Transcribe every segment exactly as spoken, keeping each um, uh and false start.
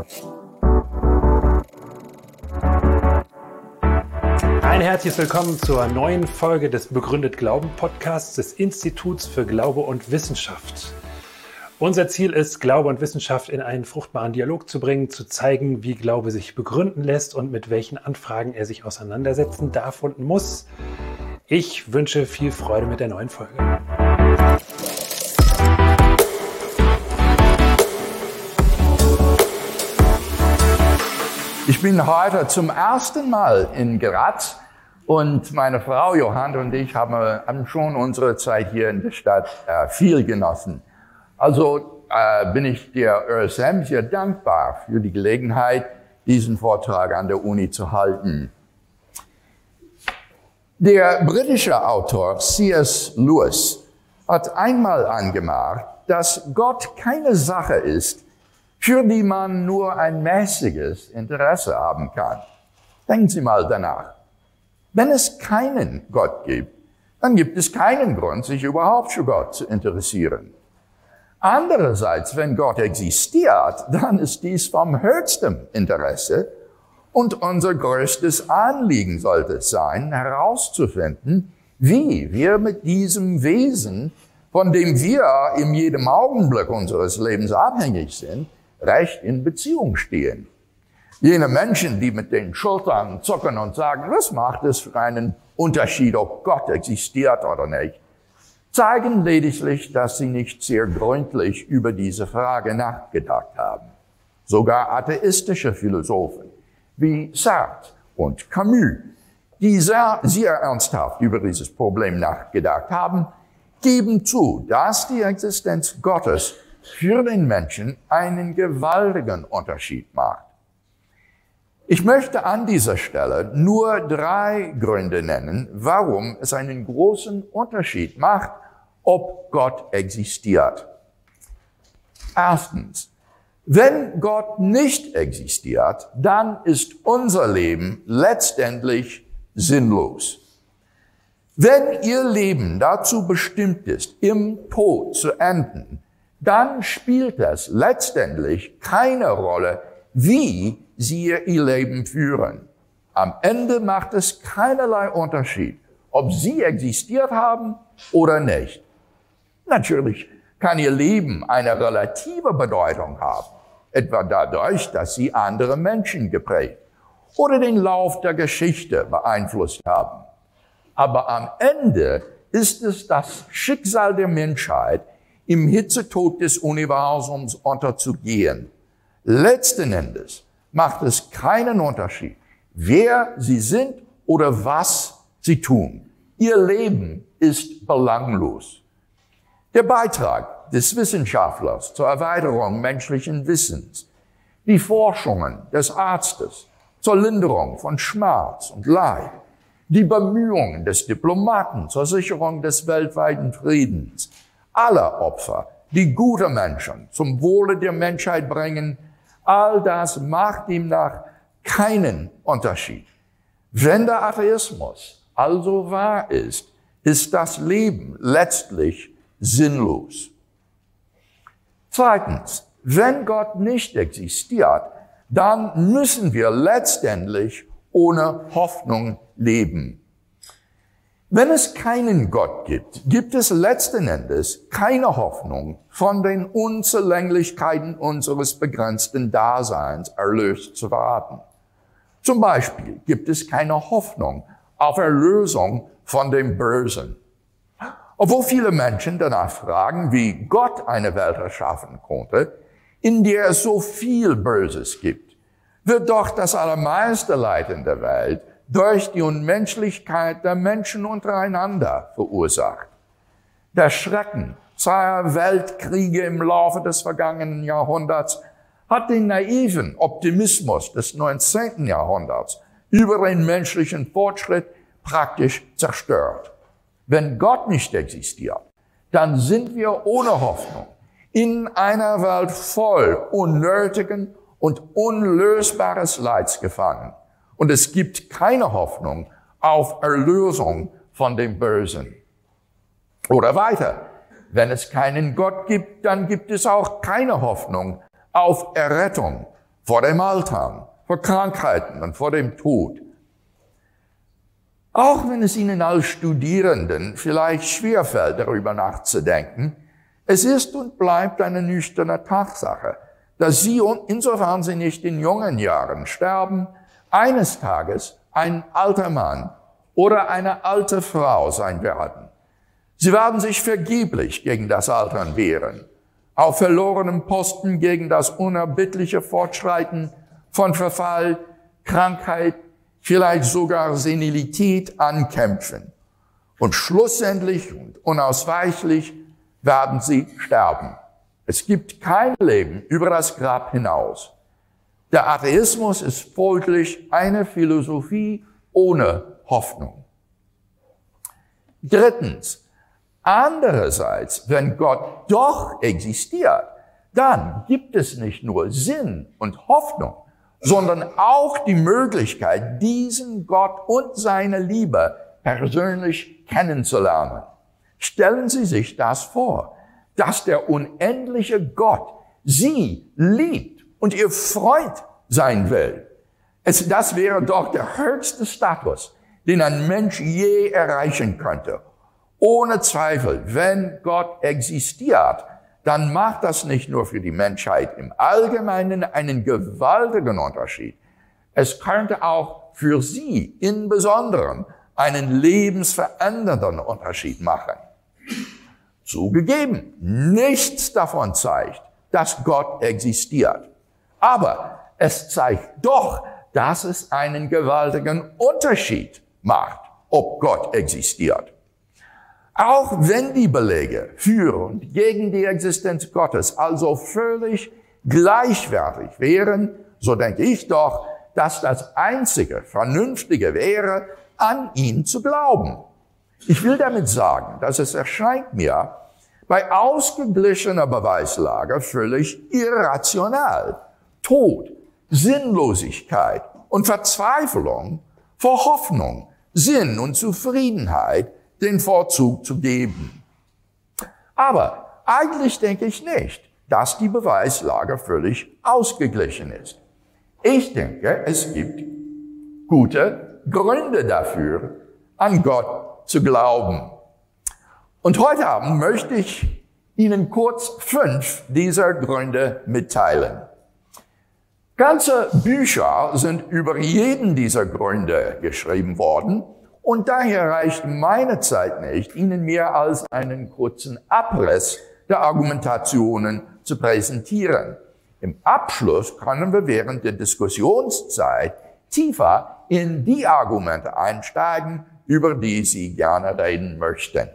Ein herzliches Willkommen zur neuen Folge des Begründet Glauben Podcasts des Instituts für Glaube und Wissenschaft. Unser Ziel ist, Glaube und Wissenschaft in einen fruchtbaren Dialog zu bringen, zu zeigen, wie Glaube sich begründen lässt und mit welchen Anfragen er sich auseinandersetzen darf und muss. Ich wünsche viel Freude mit der neuen Folge. Ich bin heute zum ersten Mal in Graz und meine Frau Johanna und ich haben, haben schon unsere Zeit hier in der Stadt äh, viel genossen. Also äh, bin ich der Ö S M sehr dankbar für die Gelegenheit, diesen Vortrag an der Uni zu halten. Der britische Autor C S Lewis hat einmal angemerkt, dass Gott keine Sache ist, für die man nur ein mäßiges Interesse haben kann. Denken Sie mal danach. Wenn es keinen Gott gibt, dann gibt es keinen Grund, sich überhaupt für Gott zu interessieren. Andererseits, wenn Gott existiert, dann ist dies vom höchsten Interesse und unser größtes Anliegen sollte es sein, herauszufinden, wie wir mit diesem Wesen, von dem wir in jedem Augenblick unseres Lebens abhängig sind, recht in Beziehung stehen. Jene Menschen, die mit den Schultern zucken und sagen, was macht es für einen Unterschied, ob Gott existiert oder nicht, zeigen lediglich, dass sie nicht sehr gründlich über diese Frage nachgedacht haben. Sogar atheistische Philosophen wie Sartre und Camus, die sehr, sehr ernsthaft über dieses Problem nachgedacht haben, geben zu, dass die Existenz Gottes für den Menschen einen gewaltigen Unterschied macht. Ich möchte an dieser Stelle nur drei Gründe nennen, warum es einen großen Unterschied macht, ob Gott existiert. Erstens, wenn Gott nicht existiert, dann ist unser Leben letztendlich sinnlos. Wenn Ihr Leben dazu bestimmt ist, im Tod zu enden, dann spielt es letztendlich keine Rolle, wie Sie Ihr Leben führen. Am Ende macht es keinerlei Unterschied, ob Sie existiert haben oder nicht. Natürlich kann Ihr Leben eine relative Bedeutung haben, etwa dadurch, dass Sie andere Menschen geprägt oder den Lauf der Geschichte beeinflusst haben. Aber am Ende ist es das Schicksal der Menschheit, im Hitzetod des Universums unterzugehen. Letzten Endes macht es keinen Unterschied, wer Sie sind oder was Sie tun. Ihr Leben ist belanglos. Der Beitrag des Wissenschaftlers zur Erweiterung menschlichen Wissens, die Forschungen des Arztes zur Linderung von Schmerz und Leid, die Bemühungen des Diplomaten zur Sicherung des weltweiten Friedens, alle Opfer, die gute Menschen zum Wohle der Menschheit bringen, all das macht demnach keinen Unterschied. Wenn der Atheismus also wahr ist, ist das Leben letztlich sinnlos. Zweitens, wenn Gott nicht existiert, dann müssen wir letztendlich ohne Hoffnung leben. Wenn es keinen Gott gibt, gibt es letzten Endes keine Hoffnung, von den Unzulänglichkeiten unseres begrenzten Daseins erlöst zu werden. Zum Beispiel gibt es keine Hoffnung auf Erlösung von dem Bösen. Obwohl viele Menschen danach fragen, wie Gott eine Welt erschaffen konnte, in der es so viel Böses gibt, wird doch das allermeiste Leid in der Welt durch die Unmenschlichkeit der Menschen untereinander verursacht. Der Schrecken zweier Weltkriege im Laufe des vergangenen Jahrhunderts hat den naiven Optimismus des neunzehnten Jahrhunderts über den menschlichen Fortschritt praktisch zerstört. Wenn Gott nicht existiert, dann sind wir ohne Hoffnung in einer Welt voll unnötigen und unlösbares Leids gefangen. Und es gibt keine Hoffnung auf Erlösung von dem Bösen. Oder weiter, wenn es keinen Gott gibt, dann gibt es auch keine Hoffnung auf Errettung vor dem Altern, vor Krankheiten und vor dem Tod. Auch wenn es Ihnen als Studierenden vielleicht schwerfällt, darüber nachzudenken, es ist und bleibt eine nüchterne Tatsache, dass Sie, insofern Sie nicht in jungen Jahren sterben, eines Tages ein alter Mann oder eine alte Frau sein werden. Sie werden sich vergeblich gegen das Altern wehren, auf verlorenem Posten gegen das unerbittliche Fortschreiten von Verfall, Krankheit, vielleicht sogar Senilität ankämpfen. Und schlussendlich und unausweichlich werden sie sterben. Es gibt kein Leben über das Grab hinaus. Der Atheismus ist folglich eine Philosophie ohne Hoffnung. Drittens, andererseits, wenn Gott doch existiert, dann gibt es nicht nur Sinn und Hoffnung, sondern auch die Möglichkeit, diesen Gott und seine Liebe persönlich kennenzulernen. Stellen Sie sich das vor, dass der unendliche Gott Sie liebt und Ihr Freund sein will. Es, das wäre doch der höchste Status, den ein Mensch je erreichen könnte. Ohne Zweifel, wenn Gott existiert, dann macht das nicht nur für die Menschheit im Allgemeinen einen gewaltigen Unterschied. Es könnte auch für Sie im Besonderen einen lebensverändernden Unterschied machen. Zugegeben, nichts davon zeigt, dass Gott existiert. Aber es zeigt doch, dass es einen gewaltigen Unterschied macht, ob Gott existiert. Auch wenn die Belege für und gegen die Existenz Gottes also völlig gleichwertig wären, so denke ich doch, dass das einzige Vernünftige wäre, an ihn zu glauben. Ich will damit sagen, dass es erscheint mir bei ausgeglichener Beweislage völlig irrational, Tod, Sinnlosigkeit und Verzweiflung vor Hoffnung, Sinn und Zufriedenheit den Vorzug zu geben. Aber eigentlich denke ich nicht, dass die Beweislage völlig ausgeglichen ist. Ich denke, es gibt gute Gründe dafür, an Gott zu glauben. Und heute Abend möchte ich Ihnen kurz fünf dieser Gründe mitteilen. Ganze Bücher sind über jeden dieser Gründe geschrieben worden. Und daher reicht meine Zeit nicht, Ihnen mehr als einen kurzen Abriss der Argumentationen zu präsentieren. Im Abschluss können wir während der Diskussionszeit tiefer in die Argumente einsteigen, über die Sie gerne reden möchten.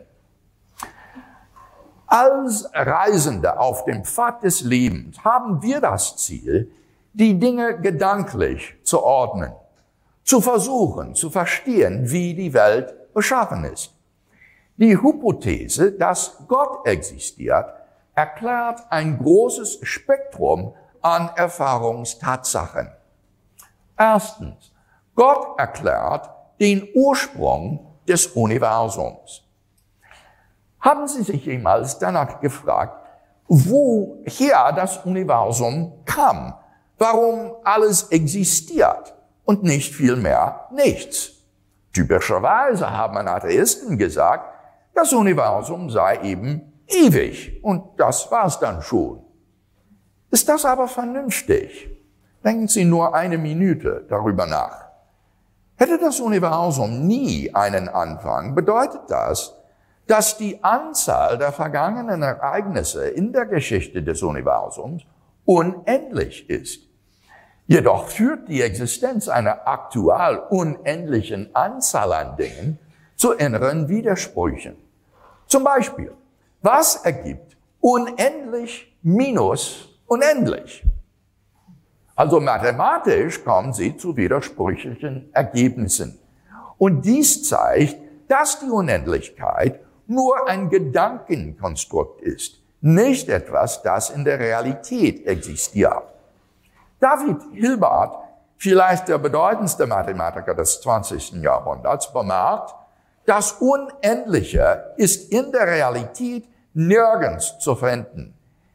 Als Reisende auf dem Pfad des Lebens haben wir das Ziel, die Dinge gedanklich zu ordnen, zu versuchen, zu verstehen, wie die Welt beschaffen ist. Die Hypothese, dass Gott existiert, erklärt ein großes Spektrum an Erfahrungstatsachen. Erstens, Gott erklärt den Ursprung des Universums. Haben Sie sich jemals danach gefragt, woher das Universum kam, warum alles existiert und nicht vielmehr nichts? Typischerweise haben Atheisten gesagt, das Universum sei eben ewig und das war's dann schon. Ist das aber vernünftig? Denken Sie nur eine Minute darüber nach. Hätte das Universum nie einen Anfang, bedeutet das, dass die Anzahl der vergangenen Ereignisse in der Geschichte des Universums unendlich ist. Jedoch führt die Existenz einer aktuell unendlichen Anzahl an Dingen zu inneren Widersprüchen. Zum Beispiel, was ergibt unendlich minus unendlich? Also mathematisch kommen Sie zu widersprüchlichen Ergebnissen. Und dies zeigt, dass die Unendlichkeit nur ein Gedankenkonstrukt ist, nicht etwas, das in der Realität existiert. David Hilbert, vielleicht der bedeutendste Mathematiker des zwanzigsten Jahrhunderts, bemerkt, das Unendliche ist in der Realität nirgends zu finden.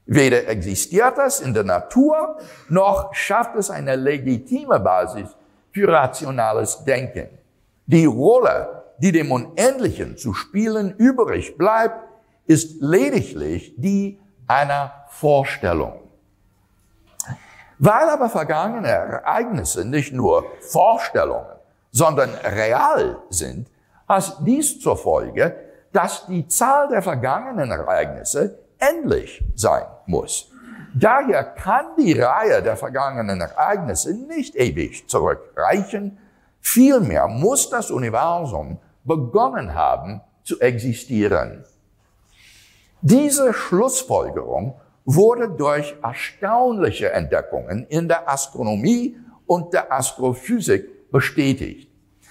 Weder existiert es in der Natur, noch schafft es eine legitime Basis für rationales Denken. Die Rolle, die dem Unendlichen zu spielen übrig bleibt, ist lediglich die einer Vorstellung. Weil aber vergangene Ereignisse nicht nur Vorstellungen, sondern real sind, hat dies zur Folge, dass die Zahl der vergangenen Ereignisse endlich sein muss. Daher kann die Reihe der vergangenen Ereignisse nicht ewig zurückreichen. Vielmehr muss das Universum begonnen haben zu existieren. Diese Schlussfolgerung wurde durch erstaunliche Entdeckungen in der Astronomie und der Astrophysik bestätigt.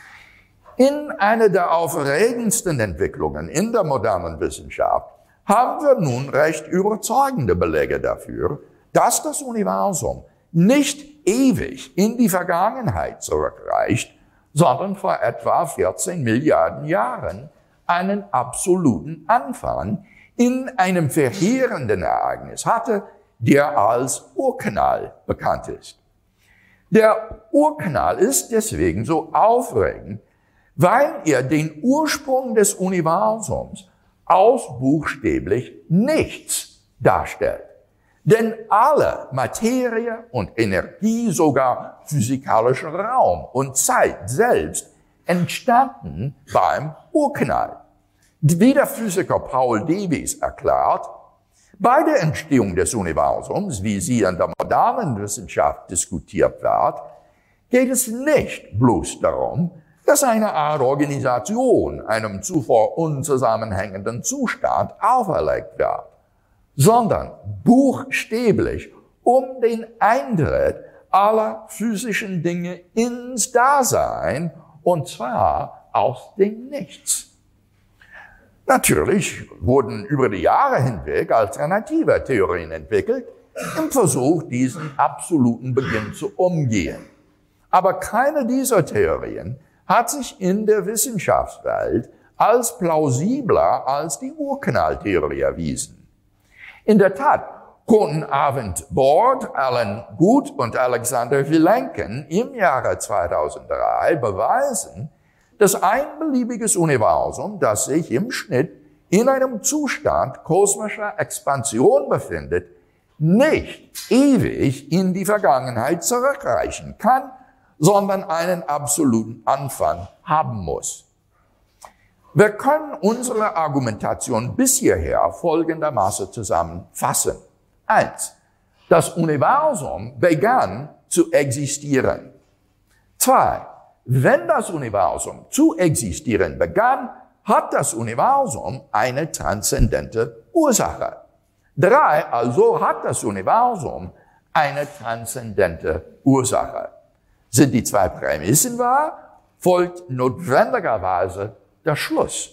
In einer der aufregendsten Entwicklungen in der modernen Wissenschaft haben wir nun recht überzeugende Belege dafür, dass das Universum nicht ewig in die Vergangenheit zurückreicht, sondern vor etwa vierzehn Milliarden Jahren einen absoluten Anfang in einem verheerenden Ereignis hatte, der als Urknall bekannt ist. Der Urknall ist deswegen so aufregend, weil er den Ursprung des Universums ausbuchstäblich nichts darstellt. Denn alle Materie und Energie, sogar physikalischer Raum und Zeit selbst, entstanden beim Urknall. Wie der Physiker Paul Davies erklärt, bei der Entstehung des Universums, wie sie in der modernen Wissenschaft diskutiert wird, geht es nicht bloß darum, dass eine Art Organisation einem zuvor unzusammenhängenden Zustand auferlegt wird, sondern buchstäblich um den Eintritt aller physischen Dinge ins Dasein, und zwar aus dem Nichts. Natürlich wurden über die Jahre hinweg alternative Theorien entwickelt, im Versuch, diesen absoluten Beginn zu umgehen. Aber keine dieser Theorien hat sich in der Wissenschaftswelt als plausibler als die Urknalltheorie erwiesen. In der Tat konnten Arvind Borde, Alan Guth und Alexander Vilenkin im Jahre zweitausenddrei beweisen, dass ein beliebiges Universum, das sich im Schnitt in einem Zustand kosmischer Expansion befindet, nicht ewig in die Vergangenheit zurückreichen kann, sondern einen absoluten Anfang haben muss. Wir können unsere Argumentation bis hierher folgendermaßen zusammenfassen. Eins. Das Universum begann zu existieren. Zwei. Wenn das Universum zu existieren begann, hat das Universum eine transzendente Ursache. Drei. Also hat das Universum eine transzendente Ursache. Sind die zwei Prämissen wahr, folgt notwendigerweise der Schluss.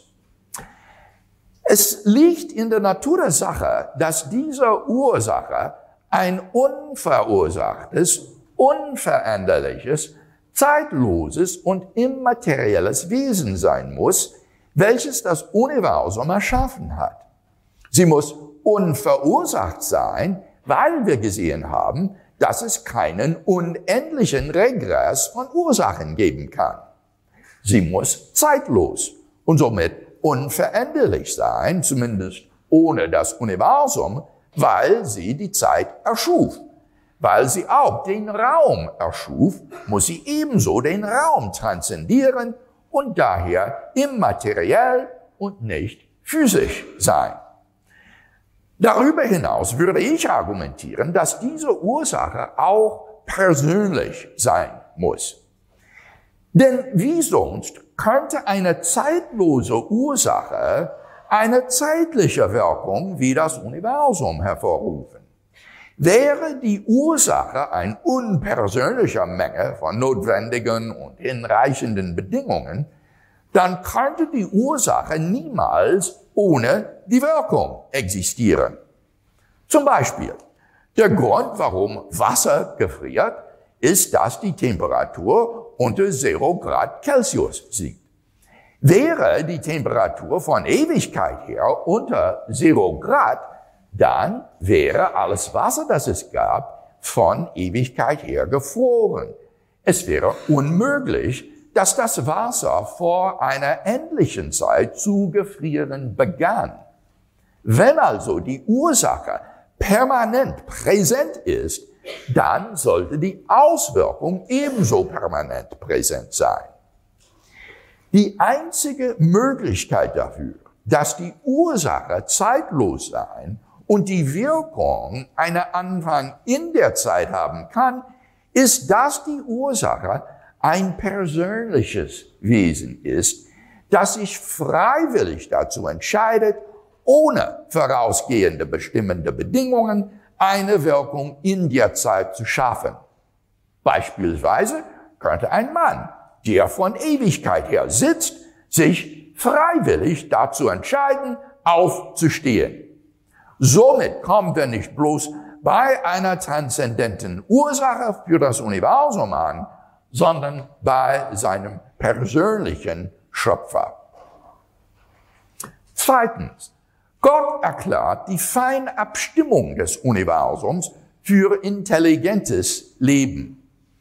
Es liegt in der Natur der Sache, dass diese Ursache ein unverursachtes, unveränderliches, zeitloses und immaterielles Wesen sein muss, welches das Universum erschaffen hat. Sie muss unverursacht sein, weil wir gesehen haben, dass es keinen unendlichen Regress von Ursachen geben kann. Sie muss zeitlos und somit unveränderlich sein, zumindest ohne das Universum, weil sie die Zeit erschuf. Weil sie auch den Raum erschuf, muss sie ebenso den Raum transzendieren und daher immateriell und nicht physisch sein. Darüber hinaus würde ich argumentieren, dass diese Ursache auch persönlich sein muss. Denn wie sonst könnte eine zeitlose Ursache eine zeitliche Wirkung wie das Universum hervorrufen? Wäre die Ursache eine unpersönliche Menge von notwendigen und hinreichenden Bedingungen, dann könnte die Ursache niemals ohne die Wirkung existieren. Zum Beispiel, der Grund, warum Wasser gefriert, ist, dass die Temperatur unter zero Grad Celsius liegt. Wäre die Temperatur von Ewigkeit her unter zero Grad, dann wäre alles Wasser, das es gab, von Ewigkeit her gefroren. Es wäre unmöglich, dass das Wasser vor einer endlichen Zeit zu gefrieren begann. Wenn also die Ursache permanent präsent ist, dann sollte die Auswirkung ebenso permanent präsent sein. Die einzige Möglichkeit dafür, dass die Ursache zeitlos sein und die Wirkung einen Anfang in der Zeit haben kann, ist, dass die Ursache ein persönliches Wesen ist, das sich freiwillig dazu entscheidet, ohne vorausgehende bestimmende Bedingungen eine Wirkung in der Zeit zu schaffen. Beispielsweise könnte ein Mann, der von Ewigkeit her sitzt, sich freiwillig dazu entscheiden, aufzustehen. Somit kommen wir nicht bloß bei einer transzendenten Ursache für das Universum an, sondern bei seinem persönlichen Schöpfer. Zweitens, Gott erklärt die Feinabstimmung des Universums für intelligentes Leben.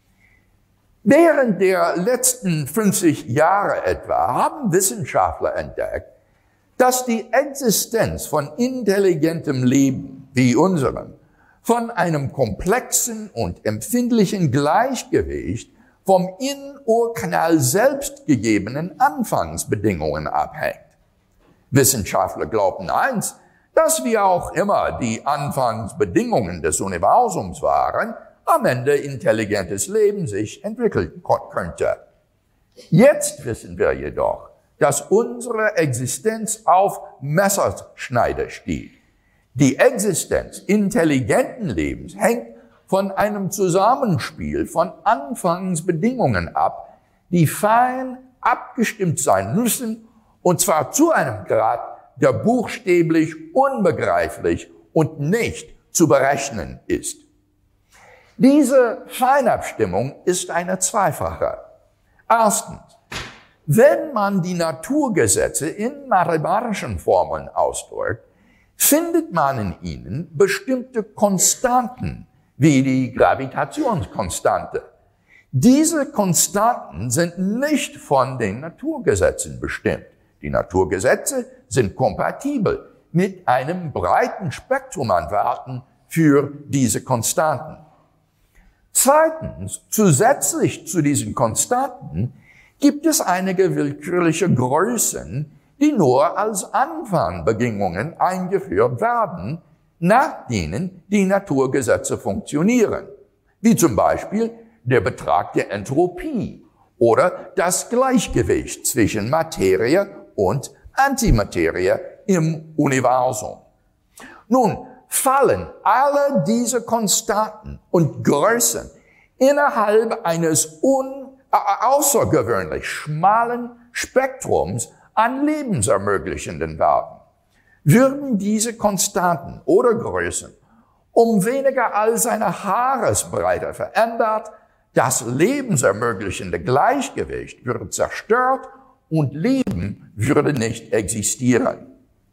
Während der letzten fünfzig Jahre etwa haben Wissenschaftler entdeckt, dass die Existenz von intelligentem Leben wie unserem von einem komplexen und empfindlichen Gleichgewicht vom Innenohrkanal selbst gegebenen Anfangsbedingungen abhängt. Wissenschaftler glaubten einst, dass wie auch immer die Anfangsbedingungen des Universums waren, am Ende intelligentes Leben sich entwickeln könnte. Jetzt wissen wir jedoch, dass unsere Existenz auf Messerschneide steht. Die Existenz intelligenten Lebens hängt von einem Zusammenspiel von Anfangsbedingungen ab, die fein abgestimmt sein müssen, und zwar zu einem Grad, der buchstäblich unbegreiflich und nicht zu berechnen ist. Diese Feinabstimmung ist eine zweifache. Erstens, wenn man die Naturgesetze in mathematischen Formeln ausdrückt, findet man in ihnen bestimmte Konstanten, wie die Gravitationskonstante. Diese Konstanten sind nicht von den Naturgesetzen bestimmt. Die Naturgesetze sind kompatibel mit einem breiten Spektrum an Werten für diese Konstanten. Zweitens, zusätzlich zu diesen Konstanten gibt es einige willkürliche Größen, die nur als Anfangbedingungen eingeführt werden, nach denen die Naturgesetze funktionieren, wie zum Beispiel der Betrag der Entropie oder das Gleichgewicht zwischen Materie und Antimaterie im Universum. Nun, fallen alle diese Konstanten und Größen innerhalb eines un- außergewöhnlich schmalen Spektrums an lebensermöglichenden Werten, würden diese Konstanten oder Größen um weniger als eine Haaresbreite verändert, das lebensermöglichende Gleichgewicht würde zerstört und Leben würde nicht existieren.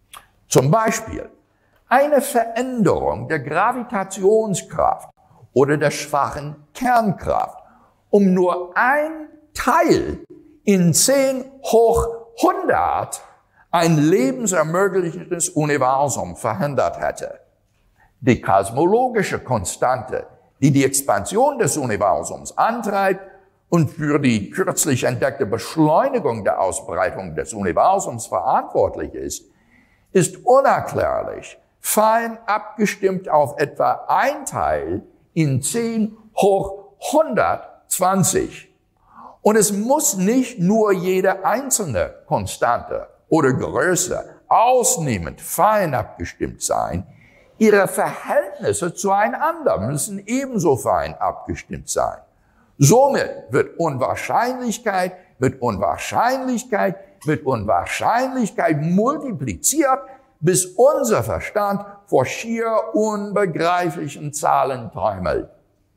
Zum Beispiel eine Veränderung der Gravitationskraft oder der schwachen Kernkraft um nur ein Teil in zehn hoch hundert ein lebensermöglichendes Universum verhindert hätte. Die kosmologische Konstante, die die Expansion des Universums antreibt und für die kürzlich entdeckte Beschleunigung der Ausbreitung des Universums verantwortlich ist, ist unerklärlich, fein abgestimmt auf etwa ein Teil in zehn hoch hundertzwanzig. Und es muss nicht nur jede einzelne Konstante oder Größe ausnehmend fein abgestimmt sein, ihre Verhältnisse zueinander müssen ebenso fein abgestimmt sein. Somit wird Unwahrscheinlichkeit mit Unwahrscheinlichkeit mit Unwahrscheinlichkeit multipliziert, bis unser Verstand vor schier unbegreiflichen Zahlen träumelt.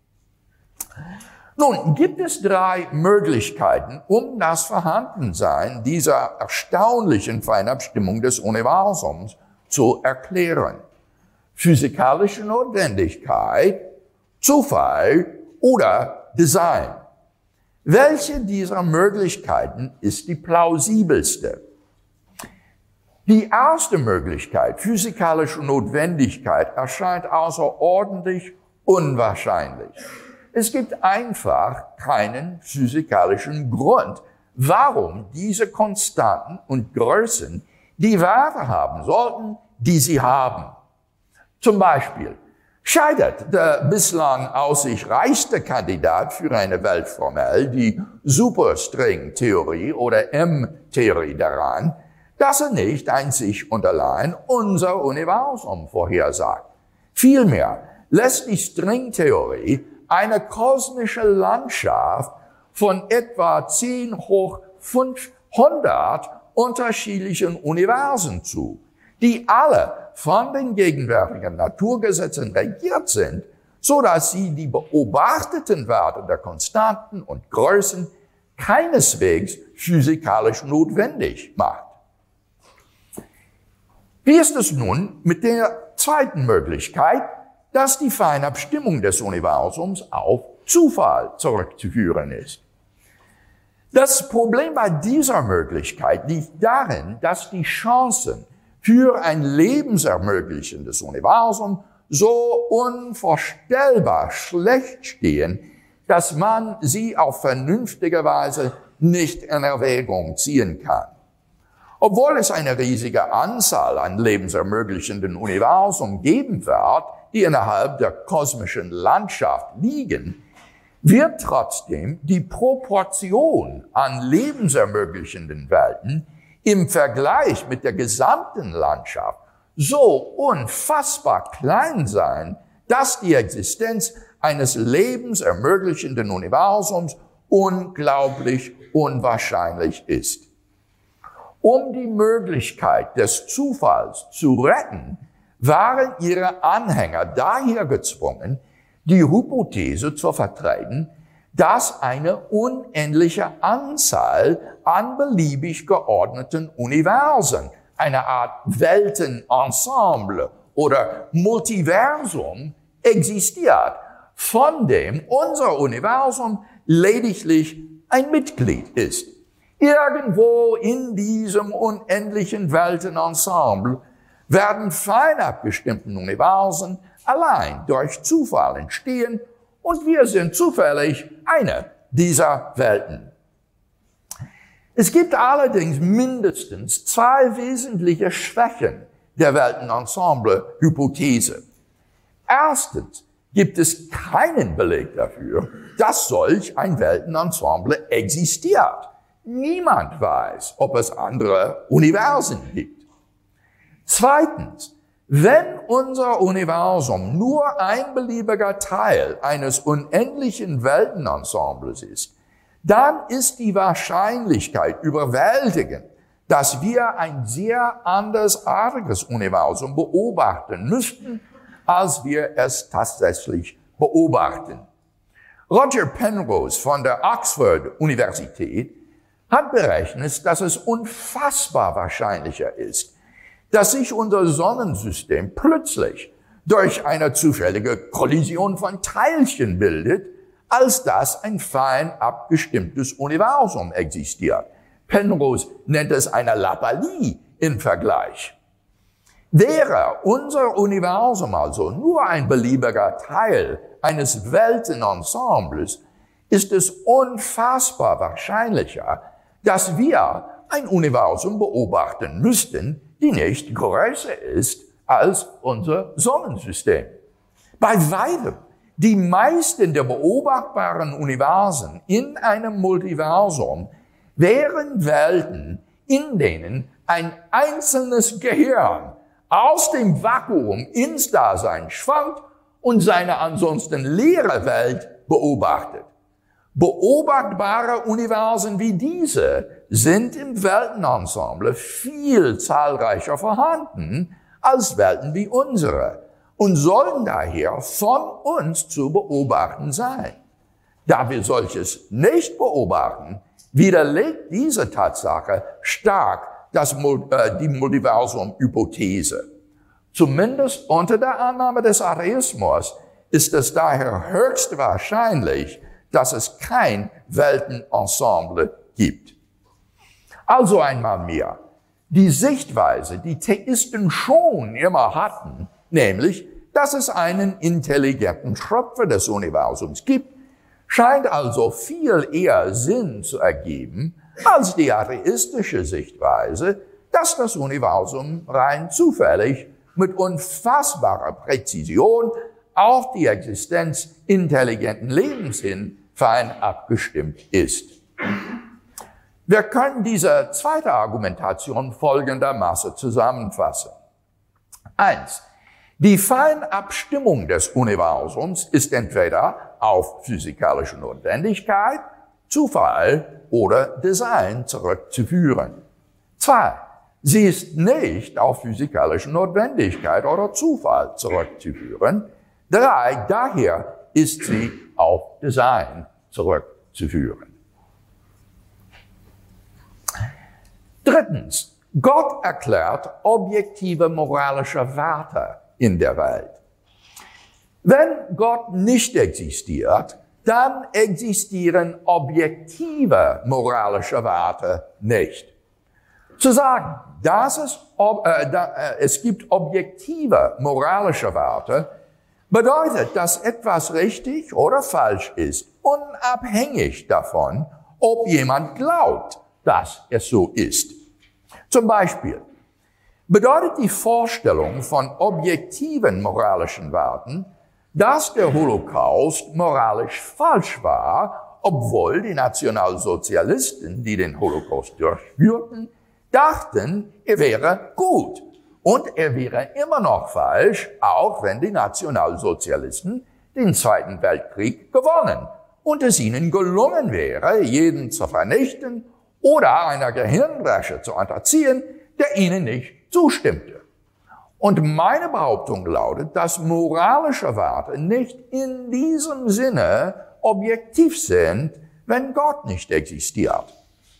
Nun, gibt es drei Möglichkeiten, um das Vorhandensein dieser erstaunlichen Feinabstimmung des Universums zu erklären. physikalische Notwendigkeit, Zufall oder Design. Welche dieser Möglichkeiten ist die plausibelste? Die erste Möglichkeit, physikalische Notwendigkeit, erscheint außerordentlich unwahrscheinlich. Es gibt einfach keinen physikalischen Grund, warum diese Konstanten und Größen die Werte haben sollten, die sie haben. Zum Beispiel scheitert der bislang aus sich reichste Kandidat für eine Weltformel, die Superstring-Theorie oder M-Theorie, daran, dass er nicht einzig und allein unser Universum vorhersagt. Vielmehr lässt die Stringtheorie eine kosmische Landschaft von etwa zehn hoch fünfhundert unterschiedlichen Universen zu, die alle von den gegenwärtigen Naturgesetzen regiert sind, so dass sie die beobachteten Werte der Konstanten und Größen keineswegs physikalisch notwendig macht. Wie ist es nun mit der zweiten Möglichkeit, dass die Feinabstimmung des Universums auf Zufall zurückzuführen ist? Das Problem bei dieser Möglichkeit liegt darin, dass die Chancen für ein lebensermöglichendes Universum so unvorstellbar schlecht stehen, dass man sie auf vernünftige Weise nicht in Erwägung ziehen kann. Obwohl es eine riesige Anzahl an lebensermöglichenden Universen geben wird, die innerhalb der kosmischen Landschaft liegen, wird trotzdem die Proportion an lebensermöglichenden Welten im Vergleich mit der gesamten Landschaft so unfassbar klein sein, dass die Existenz eines lebensermöglichenden Universums unglaublich unwahrscheinlich ist. Um die Möglichkeit des Zufalls zu retten, waren ihre Anhänger daher gezwungen, die Hypothese zu vertreten, dass eine unendliche Anzahl an beliebig geordneten Universen, eine Art Weltenensemble oder Multiversum existiert, von dem unser Universum lediglich ein Mitglied ist. Irgendwo in diesem unendlichen Weltenensemble werden fein abgestimmten Universen allein durch Zufall entstehen und wir sind zufällig eine dieser Welten. Es gibt allerdings mindestens zwei wesentliche Schwächen der Weltenensemble-Hypothese. Erstens gibt es keinen Beleg dafür, dass solch ein Weltenensemble existiert. Niemand weiß, ob es andere Universen gibt. Zweitens, wenn unser Universum nur ein beliebiger Teil eines unendlichen Weltenensembles ist, dann ist die Wahrscheinlichkeit überwältigend, dass wir ein sehr andersartiges Universum beobachten müssten, als wir es tatsächlich beobachten. Roger Penrose von der Oxford-Universität hat berechnet, dass es unfassbar wahrscheinlicher ist, dass sich unser Sonnensystem plötzlich durch eine zufällige Kollision von Teilchen bildet, als dass ein fein abgestimmtes Universum existiert. Penrose nennt es eine Lappalie im Vergleich. Wäre unser Universum also nur ein beliebiger Teil eines Weltenensembles, ist es unfassbar wahrscheinlicher, dass wir ein Universum beobachten müssten, die nicht größer ist als unser Sonnensystem. Bei weitem, die meisten der beobachtbaren Universen in einem Multiversum wären Welten, in denen ein einzelnes Gehirn aus dem Vakuum ins Dasein schwankt und seine ansonsten leere Welt beobachtet. Beobachtbare Universen wie diese sind im Weltenensemble viel zahlreicher vorhanden als Welten wie unsere und sollen daher von uns zu beobachten sein. Da wir solches nicht beobachten, widerlegt diese Tatsache stark das, äh, die Multiversum-Hypothese. Zumindest unter der Annahme des Atheismus ist es daher höchst wahrscheinlich, dass es kein Weltenensemble gibt. Also einmal mehr, die Sichtweise, die Theisten schon immer hatten, nämlich, dass es einen intelligenten Schöpfer des Universums gibt, scheint also viel eher Sinn zu ergeben als die atheistische Sichtweise, dass das Universum rein zufällig mit unfassbarer Präzision auf die Existenz intelligenten Lebens hin fein abgestimmt ist. Wir können diese zweite Argumentation folgendermaßen zusammenfassen. Eins. Die Feinabstimmung des Universums ist entweder auf physikalische Notwendigkeit, Zufall oder Design zurückzuführen. Zwei. Sie ist nicht auf physikalische Notwendigkeit oder Zufall zurückzuführen. Drei. Daher ist sie auf Design zurückzuführen. Drittens. Gott erklärt objektive moralische Werte in der Welt. Wenn Gott nicht existiert, dann existieren objektive moralische Werte nicht. Zu sagen, dass es, äh, da, äh, es gibt objektive moralische Werte, bedeutet, dass etwas richtig oder falsch ist, unabhängig davon, ob jemand glaubt, dass es so ist. Zum Beispiel bedeutet die Vorstellung von objektiven moralischen Werten, dass der Holocaust moralisch falsch war, obwohl die Nationalsozialisten, die den Holocaust durchführten, dachten, er wäre gut. Und er wäre immer noch falsch, auch wenn die Nationalsozialisten den Zweiten Weltkrieg gewonnen und es ihnen gelungen wäre, jeden zu vernichten oder einer Gehirnwäsche zu unterziehen, der ihnen nicht zustimmte. Und meine Behauptung lautet, dass moralische Werte nicht in diesem Sinne objektiv sind, wenn Gott nicht existiert.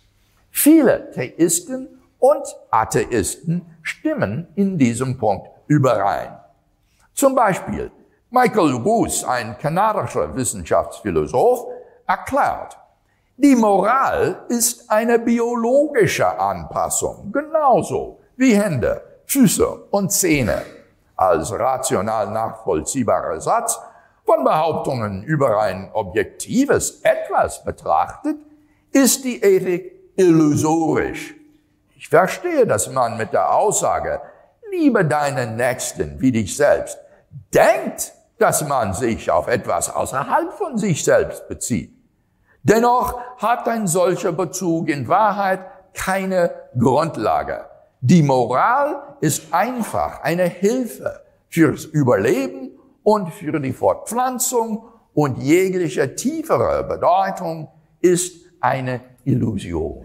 Viele Theisten und Atheisten stimmen in diesem Punkt überein. Zum Beispiel Michael Ruse, ein kanadischer Wissenschaftsphilosoph, erklärt, die Moral ist eine biologische Anpassung, genauso wie Hände, Füße und Zähne. Als rational nachvollziehbarer Satz von Behauptungen über ein objektives Etwas betrachtet, ist die Ethik illusorisch. Ich verstehe, dass man mit der Aussage, liebe deinen Nächsten wie dich selbst, denkt, dass man sich auf etwas außerhalb von sich selbst bezieht. Dennoch hat ein solcher Bezug in Wahrheit keine Grundlage. Die Moral ist einfach eine Hilfe fürs Überleben und für die Fortpflanzung und jegliche tiefere Bedeutung ist eine Illusion.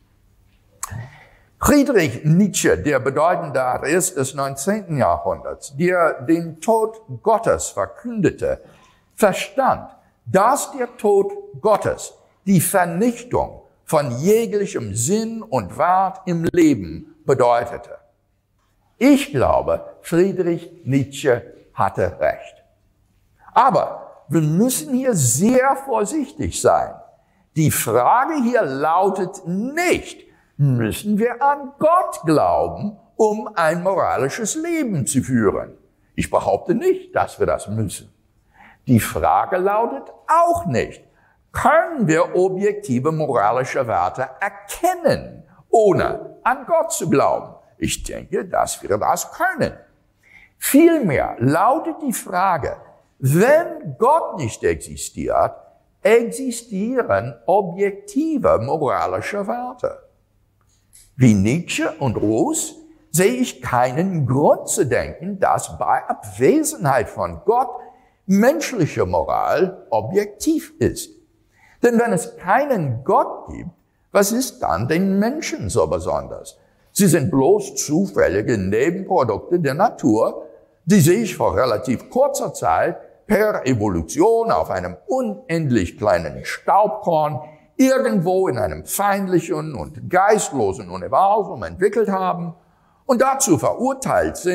Friedrich Nietzsche, der bedeutende Atheist des neunzehnten Jahrhunderts, der den Tod Gottes verkündete, verstand, dass der Tod Gottes die Vernichtung von jeglichem Sinn und Wert im Leben bedeutete. Ich glaube, Friedrich Nietzsche hatte recht. Aber wir müssen hier sehr vorsichtig sein. Die Frage hier lautet nicht, müssen wir an Gott glauben, um ein moralisches Leben zu führen? Ich behaupte nicht, dass wir das müssen. Die Frage lautet auch nicht, können wir objektive moralische Werte erkennen, ohne an Gott zu glauben? Ich denke, dass wir das können. Vielmehr lautet die Frage, wenn Gott nicht existiert, existieren objektive moralische Werte. Wie Nietzsche und Ruse sehe ich keinen Grund zu denken, dass bei Abwesenheit von Gott menschliche Moral objektiv ist. Denn wenn es keinen Gott gibt, was ist dann den Menschen so besonders? Sie sind bloß zufällige Nebenprodukte der Natur, die sich vor relativ kurzer Zeit per Evolution auf einem unendlich kleinen Staubkorn irgendwo in einem feindlichen und geistlosen Universum entwickelt haben und dazu verurteilt sind,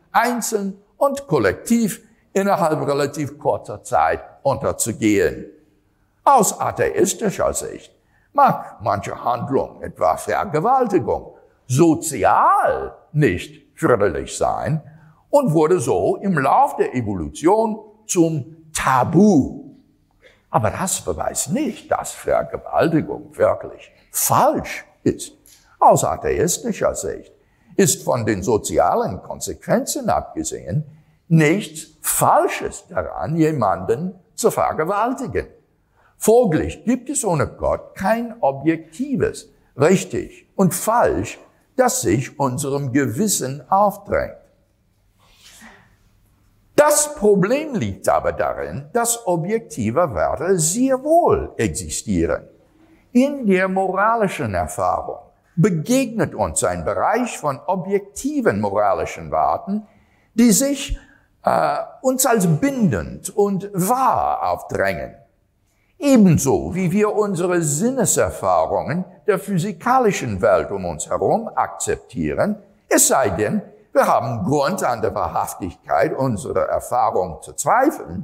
einzeln und kollektiv innerhalb relativ kurzer Zeit unterzugehen. Aus atheistischer Sicht mag manche Handlung, etwa Vergewaltigung, sozial nicht förderlich sein und wurde so im Lauf der Evolution zum Tabu. Aber das beweist nicht, dass Vergewaltigung wirklich falsch ist. Aus atheistischer Sicht ist von den sozialen Konsequenzen abgesehen nichts Falsches daran, jemanden zu vergewaltigen. Folglich gibt es ohne Gott kein objektives, richtig und falsch, das sich unserem Gewissen aufdrängt. Das Problem liegt aber darin, dass objektive Werte sehr wohl existieren. In der moralischen Erfahrung begegnet uns ein Bereich von objektiven moralischen Werten, die sich äh, uns als bindend und wahr aufdrängen. Ebenso wie wir unsere Sinneserfahrungen der physikalischen Welt um uns herum akzeptieren, es sei denn, wir haben Grund an der Wahrhaftigkeit unserer Erfahrung zu zweifeln,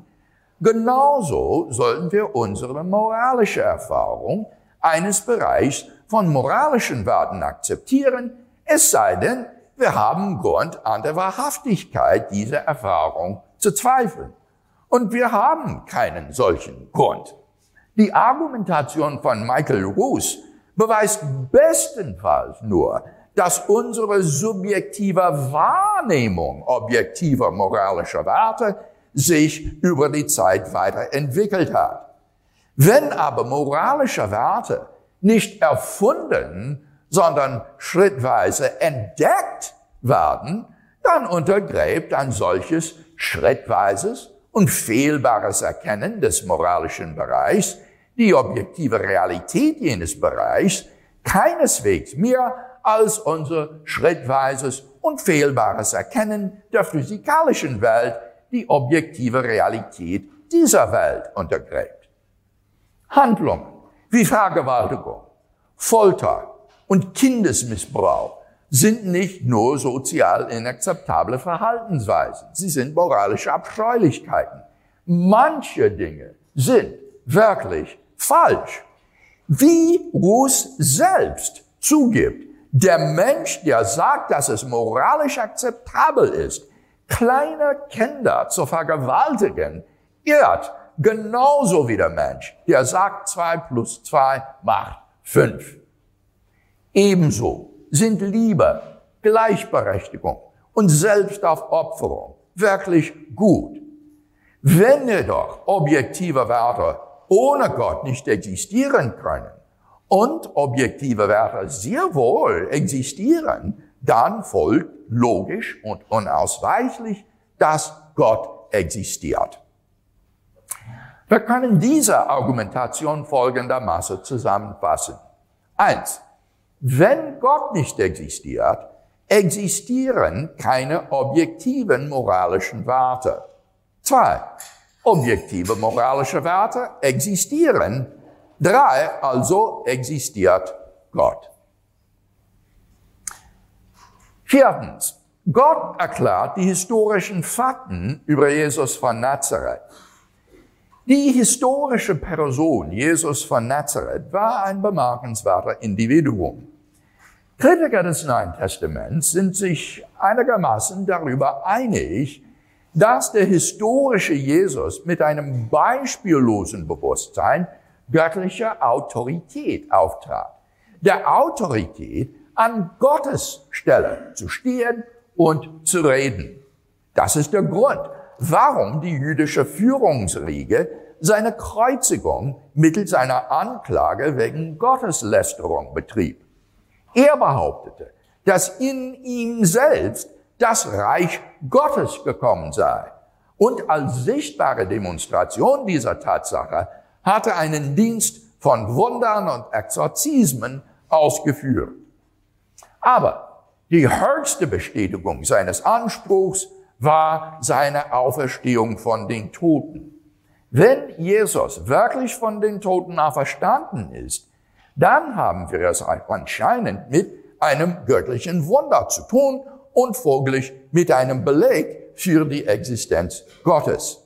genauso sollten wir unsere moralische Erfahrung eines Bereichs von moralischen Werten akzeptieren, es sei denn, wir haben Grund an der Wahrhaftigkeit dieser Erfahrung zu zweifeln. Und wir haben keinen solchen Grund. Die Argumentation von Michael Ruse beweist bestenfalls nur, dass unsere subjektive Wahrnehmung objektiver moralischer Werte sich über die Zeit weiterentwickelt hat. Wenn aber moralische Werte nicht erfunden, sondern schrittweise entdeckt werden, dann untergräbt ein solches schrittweises und fehlbares Erkennen des moralischen Bereichs die objektive Realität jenes Bereichs keineswegs mehr als unser schrittweises und fehlbares Erkennen der physikalischen Welt die objektive Realität dieser Welt untergräbt. Handlungen wie Vergewaltigung, Folter und Kindesmissbrauch sind nicht nur sozial inakzeptable Verhaltensweisen, sie sind moralische Abscheulichkeiten. Manche Dinge sind wirklich falsch. Wie Ruse selbst zugibt, der Mensch, der sagt, dass es moralisch akzeptabel ist, kleine Kinder zu vergewaltigen, irrt genauso wie der Mensch, der sagt, zwei plus zwei macht fünf. Ebenso sind Liebe, Gleichberechtigung und Selbstaufopferung wirklich gut. Wenn jedoch objektive Werte ohne Gott nicht existieren können und objektive Werte sehr wohl existieren, dann folgt logisch und unausweichlich, dass Gott existiert. Wir können diese Argumentation folgendermaßen zusammenfassen. Eins. Wenn Gott nicht existiert, existieren keine objektiven moralischen Werte. Zwei. Objektive moralische Werte existieren. Drei. Also existiert Gott. Viertens. Gott erklärt die historischen Fakten über Jesus von Nazareth. Die historische Person Jesus von Nazareth war ein bemerkenswerter Individuum. Kritiker des Neuen Testaments sind sich einigermaßen darüber einig, dass der historische Jesus mit einem beispiellosen Bewusstsein göttlicher Autorität auftrat. Der Autorität an Gottes Stelle zu stehen und zu reden. Das ist der Grund, warum die jüdische Führungsriege seine Kreuzigung mittels einer Anklage wegen Gotteslästerung betrieb. Er behauptete, dass in ihm selbst das Reich Gottes gekommen sei. Und als sichtbare Demonstration dieser Tatsache hatte er einen Dienst von Wundern und Exorzismen ausgeführt. Aber die höchste Bestätigung seines Anspruchs war seine Auferstehung von den Toten. Wenn Jesus wirklich von den Toten auferstanden ist, dann haben wir es anscheinend mit einem göttlichen Wunder zu tun und folglich mit einem Beleg für die Existenz Gottes.